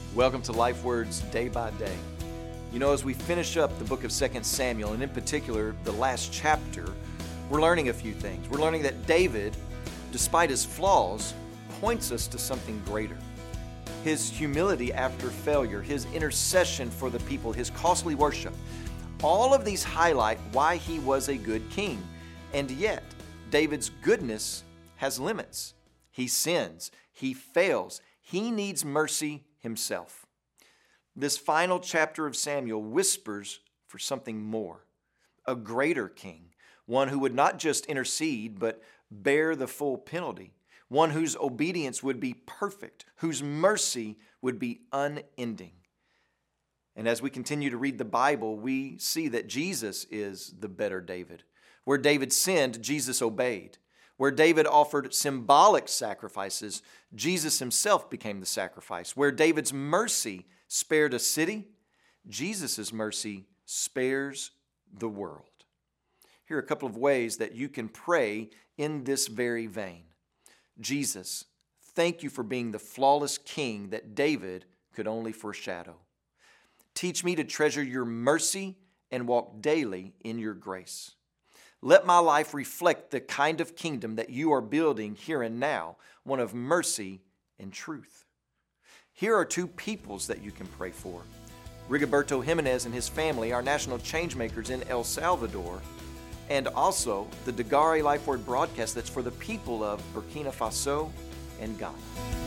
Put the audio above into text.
Welcome to Life Words Day by Day. You know, as we finish up the book of 2 Samuel, and in particular the last chapter, we're learning a few things. We're learning that David, despite his flaws, points us to something greater. His humility after failure, his intercession for the people, his costly worship, all of these highlight why he was a good king. And yet, David's goodness has limits. He sins, he fails, he needs mercy himself. This final chapter of Samuel whispers for something more, a greater king, one who would not just intercede, but bear the full penalty, one whose obedience would be perfect, whose mercy would be unending. And as we continue to read the Bible, we see that Jesus is the better David. Where David sinned, Jesus obeyed. Where David offered symbolic sacrifices, Jesus himself became the sacrifice. Where David's mercy spared a city, Jesus' mercy spares the world. Here are a couple of ways that you can pray in this very vein. Jesus, thank you for being the flawless king that David could only foreshadow. Teach me to treasure your mercy and walk daily in your grace. Let my life reflect the kind of kingdom that you are building here and now, one of mercy and truth. Here are two peoples that you can pray for. Rigoberto Jimenez and his family are national changemakers in El Salvador, and also the Dagare Life Word broadcast that's for the people of Burkina Faso and Ghana.